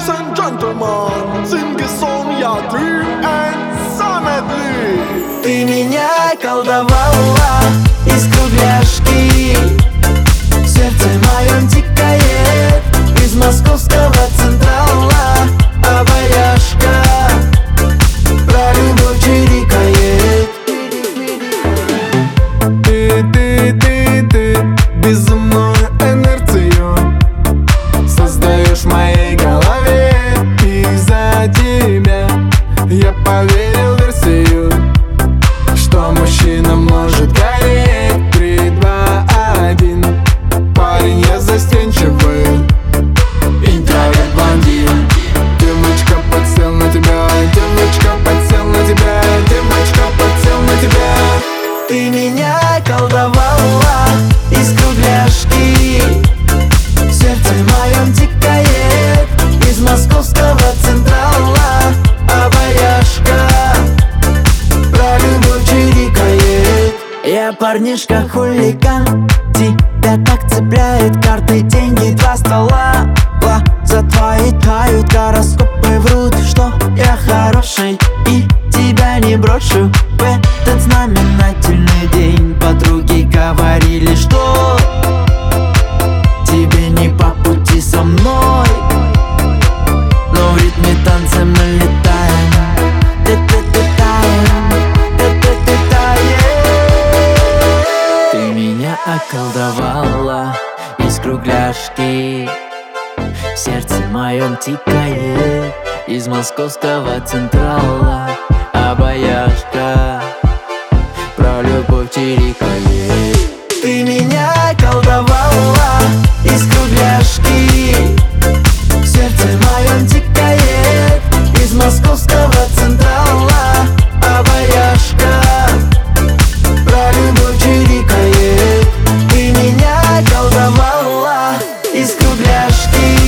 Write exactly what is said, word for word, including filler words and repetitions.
Ladies and gentlemen, sing a song, я, ты and Самедли. Ты меня колдовала из кругляшки, в сердце моем тикает из московского централа обаяшка, про любовь чирикает. Ты, ты, ты, ты безумную инерцию создаешь в моей голове. Из-за тебя я поверил в версию, что мужчина может гореть. Три, два, один. Парень, я застенчивый, интроверт, блондин. Девочка, подсел на тебя, девочка, подсел на тебя, девочка, подсел на тебя. Ты меня колдовала из кругляшки, в сердце моем тикает из московского централа обаяшка, про любовь чирикает. Я парнишка хулиган, тебя так цепляет карты, деньги, два стола. Глаза твои тают, гороскопы врут, что я хороший и тебя не брошу. В этот знаменательный день подруги говорили, что тебе не по пути со мной, но в ритме танца мы летаем. Ты-ты-ты-таем, ты-ты-ты-таем. Ты меня околдовала из кругляшки, в сердце моем тикает из московского централа обаяшка, про любовь чирикает. Ты меня колдовала из кругляшки, в сердце моем тикает из московского централа обаяшка, про любовь чирикает. Ты меня колдовала из кругляшки,